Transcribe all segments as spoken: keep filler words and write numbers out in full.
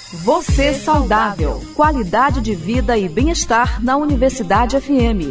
Você saudável. Qualidade de vida e bem-estar na Universidade F M.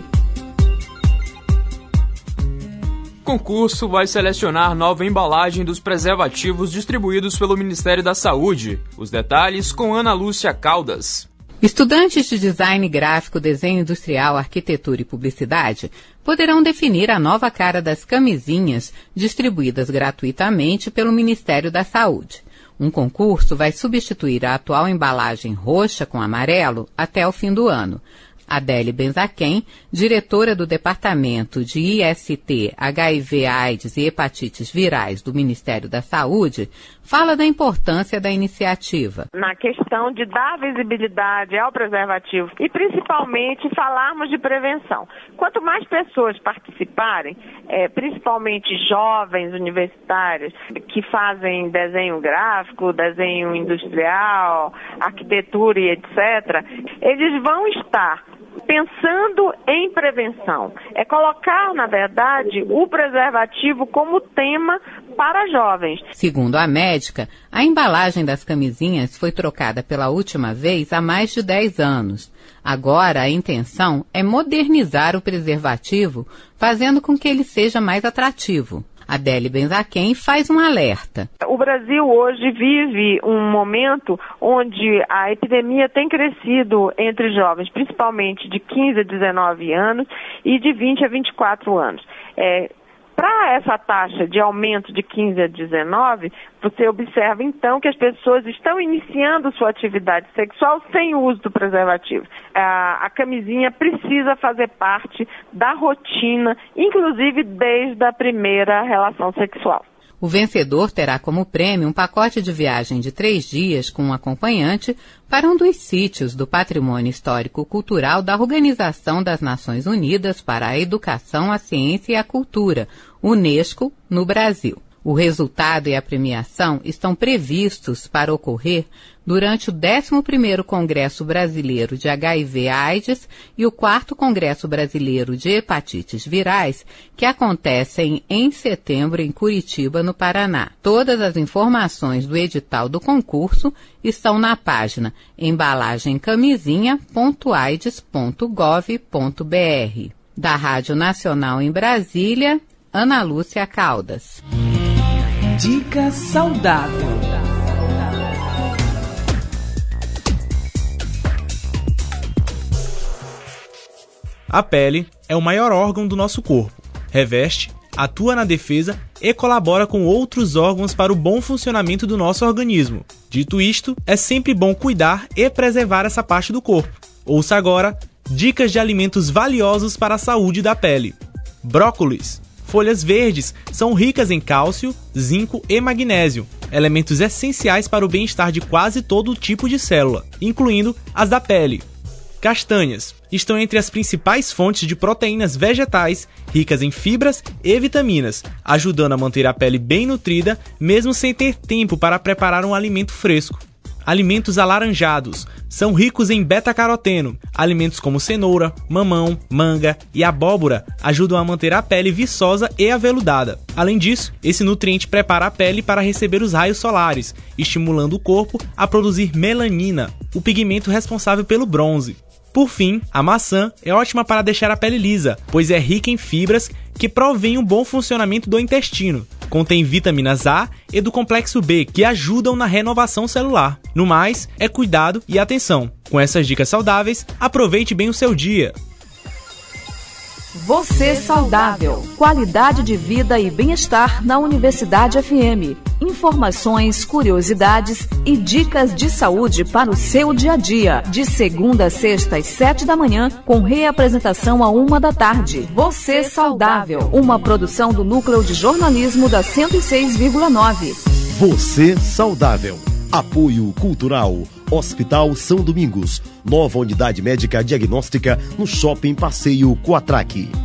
Concurso vai selecionar nova embalagem dos preservativos distribuídos pelo Ministério da Saúde. Os detalhes com Ana Lúcia Caldas. Estudantes de design gráfico, desenho industrial, arquitetura e publicidade poderão definir a nova cara das camisinhas distribuídas gratuitamente pelo Ministério da Saúde. Um concurso vai substituir a atual embalagem roxa com amarelo até o fim do ano. Adélia Benzaquem, diretora do Departamento de I S T, H I V, AIDS e Hepatites Virais do Ministério da Saúde, fala da importância da iniciativa. Na questão de dar visibilidade ao preservativo e principalmente falarmos de prevenção. Quanto mais pessoas participarem, é, principalmente jovens universitários que fazem desenho gráfico, desenho industrial, arquitetura e etcétera, eles vão estar pensando em prevenção. É colocar, na verdade, o preservativo como tema para jovens. Segundo a médica, a embalagem das camisinhas foi trocada pela última vez há mais de dez anos. Agora, a intenção é modernizar o preservativo, fazendo com que ele seja mais atrativo. Adélia Benzaquem faz um alerta. O Brasil hoje vive um momento onde a epidemia tem crescido entre jovens, principalmente de quinze a dezenove anos e de vinte a vinte e quatro anos. É, Para essa taxa de aumento de quinze a dezenove, você observa então que as pessoas estão iniciando sua atividade sexual sem o uso do preservativo. A, a camisinha precisa fazer parte da rotina, inclusive desde a primeira relação sexual. O vencedor terá como prêmio um pacote de viagem de três dias com um acompanhante para um dos sítios do Patrimônio Histórico-Cultural da Organização das Nações Unidas para a Educação, a Ciência e a Cultura, UNESCO, no Brasil. O resultado e a premiação estão previstos para ocorrer durante o décimo primeiro Congresso Brasileiro de H I V AIDS e o quarto Congresso Brasileiro de Hepatites Virais, que acontecem em setembro em Curitiba, no Paraná. Todas as informações do edital do concurso estão na página embalagem camisinha ponto aides ponto gov ponto br. Da Rádio Nacional em Brasília, Ana Lúcia Caldas. Dica saudável. A pele é o maior órgão do nosso corpo. Reveste, atua na defesa e colabora com outros órgãos para o bom funcionamento do nosso organismo. Dito isto, é sempre bom cuidar e preservar essa parte do corpo. Ouça agora dicas de alimentos valiosos para a saúde da pele. Brócolis. Folhas verdes são ricas em cálcio, zinco e magnésio, elementos essenciais para o bem-estar de quase todo tipo de célula, incluindo as da pele. Castanhas estão entre as principais fontes de proteínas vegetais, ricas em fibras e vitaminas, ajudando a manter a pele bem nutrida, mesmo sem ter tempo para preparar um alimento fresco. Alimentos alaranjados são ricos em beta-caroteno. Alimentos como cenoura, mamão, manga e abóbora ajudam a manter a pele viçosa e aveludada. Além disso, esse nutriente prepara a pele para receber os raios solares, estimulando o corpo a produzir melanina, o pigmento responsável pelo bronze. Por fim, a maçã é ótima para deixar a pele lisa, pois é rica em fibras que provêm um bom funcionamento do intestino. Contém vitaminas A e do complexo B, que ajudam na renovação celular. No mais, é cuidado e atenção. Com essas dicas saudáveis, aproveite bem o seu dia. Você saudável. Qualidade de vida e bem-estar na Universidade F M. Informações, curiosidades e dicas de saúde para o seu dia a dia. De segunda a sexta às sete da manhã, com reapresentação à uma da tarde. Você saudável. Uma produção do Núcleo de Jornalismo da cento e seis vírgula nove. Você saudável. Apoio Cultural. Hospital São Domingos. Nova unidade médica diagnóstica no Shopping Passeio Coatraque.